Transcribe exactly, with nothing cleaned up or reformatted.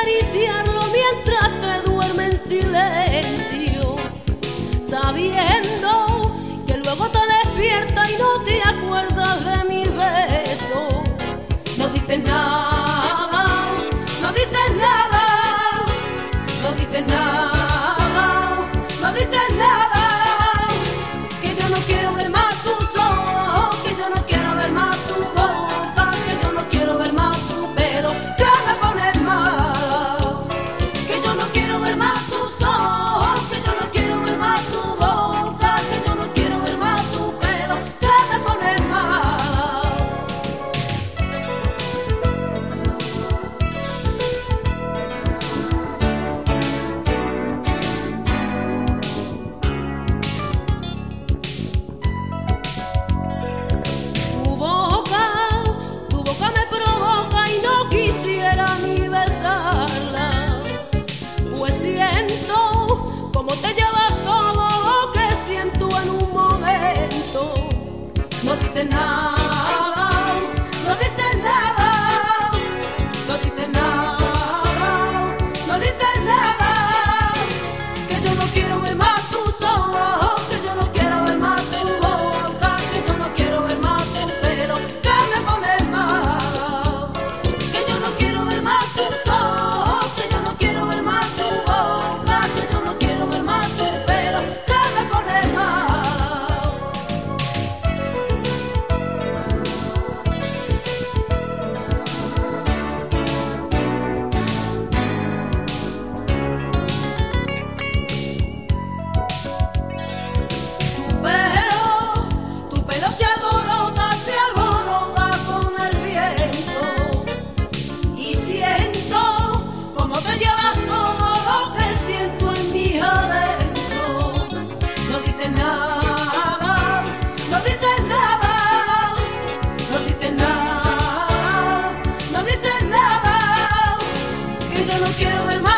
acariciarlo mientras te duerme en silencio, sabiendo que luego te despierta y no te acuerdas de mi beso. No dices nada, no dices nada, no dices nada, no dices nada, que yo no quiero ver más tus ojos, que yo no quiero ver más tu boca, que yo no quiero ver más tu pelo, que me pones mal, que yo no quiero ver más tus ojos, que yo no quiero ver más tu boca, que yo no quiero ver más tu pelo, que me pones mal. Tu boca, tu boca me provoca y no quisiera ni besarla, pues siento como te llevas todo lo que siento en un momento. No dices nada, no dices nada, no dices nada, no dices nada, que yo no quiero ver más tus ojos, que yo no quiero ver más tu boca, que yo no quiero ver más tu pelo, que me pones mal, que yo no quiero ver más tus ojos, que yo no quiero ver más tu boca, que yo no quiero ver más tu pelo, que me pones mal. Tu pelo, tu pelo se alborota, se alborota con el viento, y siento como te llevas todo lo que siento en mi adentro. No dices nada, no dices nada, no dices nada, no dices nada, que yo no quiero ver más